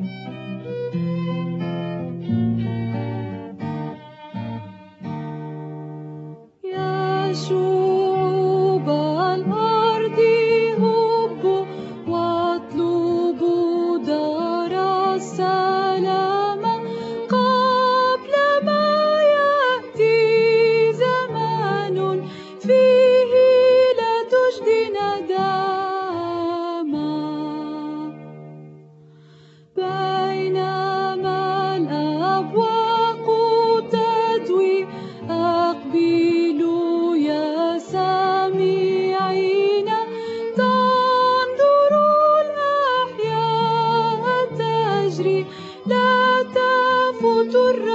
شعوب الأرض هبوا واطلبوا دار السلام قبل ما يأتي زمان فيه لا تجدي نداما. بينما الأبواق تدوي أقبلوا يا سامعين تنظروا الأحياء تجري لا تفوت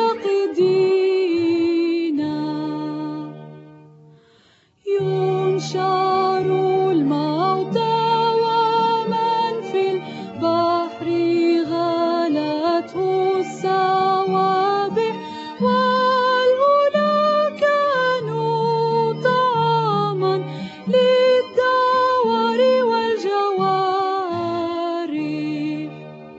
الراقدين. ينشر الموتى ومن في البحر غلته السوابح والهدى كانوا طعاما للدوار والجوارح.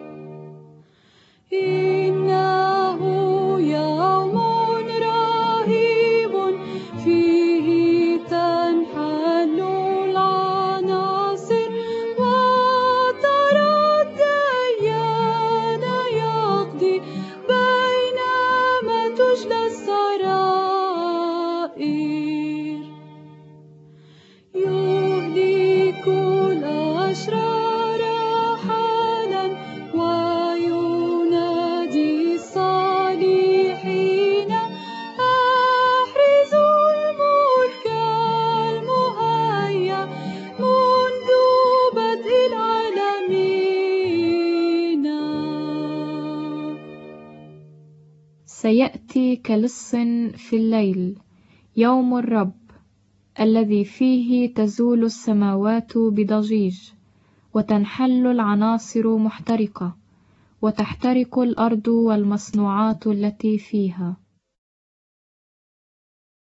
إنه يوم رهيب فيه تنحل العناصر وترى الديان يقضي بينما تجلى السرائر. يهلك الأشرار حالا وينادي الصالحين أحرزوا الملك المهيأ منذ بدء العالمين. سيأتي كلص في الليل يوم الرب الذي فيه تزول السماوات بضجيج وتنحل العناصر محترقة وتحترق الأرض والمصنوعات التي فيها.